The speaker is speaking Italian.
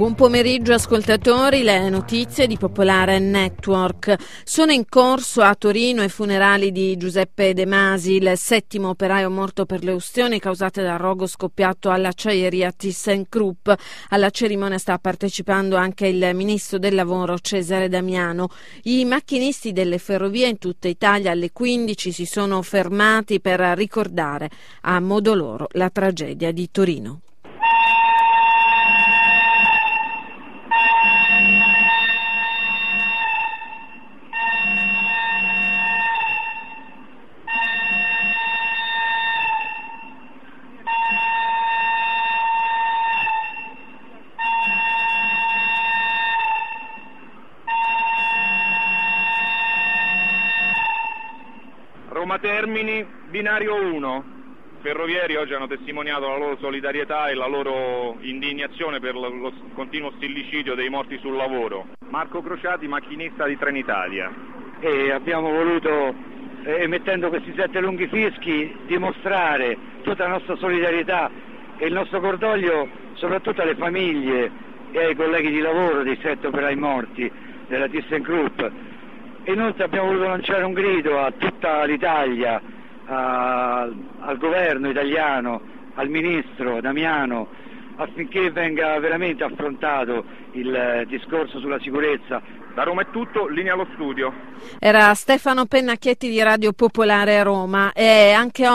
Buon pomeriggio ascoltatori, le notizie di Popolare Network. Sono in corso a Torino i funerali di Giuseppe De Masi, il 7° operaio morto per le ustioni causate dal rogo scoppiato all'acciaieria ThyssenKrupp. Alla cerimonia sta partecipando anche il ministro del lavoro Cesare Damiano. I macchinisti delle ferrovie in tutta Italia alle 15 si sono fermati per ricordare a modo loro la tragedia di Torino. Roma Termini, binario 1. Ferrovieri oggi hanno testimoniato la loro solidarietà e la loro indignazione per lo continuo stillicidio dei morti sul lavoro. Marco Crociati, macchinista di Trenitalia. E abbiamo voluto, emettendo questi 7 lunghi fischi, dimostrare tutta la nostra solidarietà e il nostro cordoglio soprattutto alle famiglie e ai colleghi di lavoro dei 7 operai morti della ThyssenKrupp. E inoltre abbiamo voluto lanciare un grido a tutta l'Italia, al governo italiano, al ministro Damiano, affinché venga veramente affrontato il discorso sulla sicurezza. Da Roma è tutto, linea allo studio. Era Stefano Pennacchietti di Radio Popolare a Roma e anche